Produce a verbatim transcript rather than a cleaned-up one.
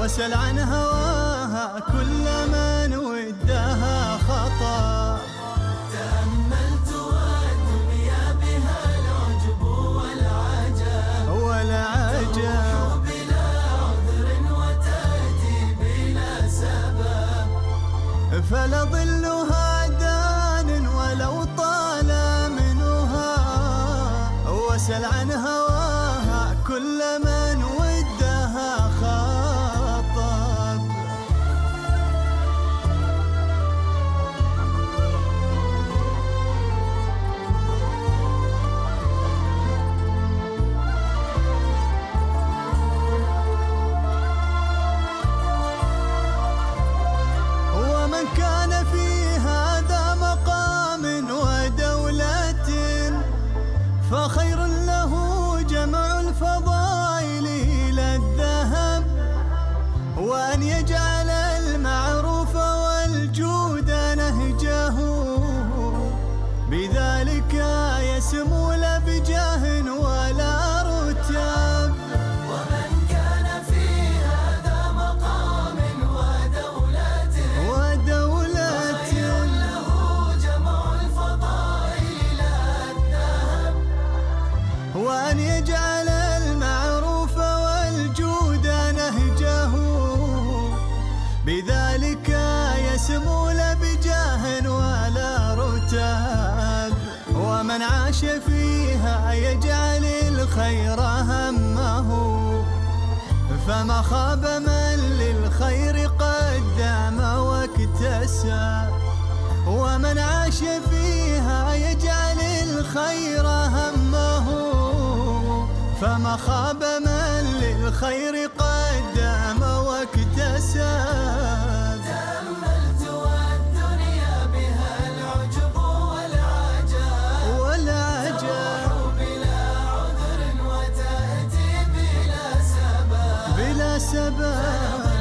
واسأل عن هواها كل من ودها خطا. تأملت والدنيا بها العجب والعجب والعجب بلا عذر وتأتي بلا سبب. فلا ظلها دان ولو طال منها، واسأل عن هواها كل من ودها خاطب. ومن كان في هذا مقام ودولة فخير له جمع الفضائل إلى الذهب، وأن يجعل المعروف والجود نهجه، بذلك يسمو لا بجاه ولا رتب. ومن كان في هذا مقام ودولة ودولة خير له جمع الفضائل إلى الذهب، وأن يجعل المعروف والجود نهجه، بذلك يسمو لا بجاه ولا رتب. ومن عاش فيها يجعل الخير همه، فما خاب من للخير قدم واكتسب. ومن عاش فيها يجعل الخير همه، فما خاب من للخير قدم واكتسب. تأملت والدنيا بها العجب والعجب والعجب بلا عذر وتأتي بلا سبب. بلا سبب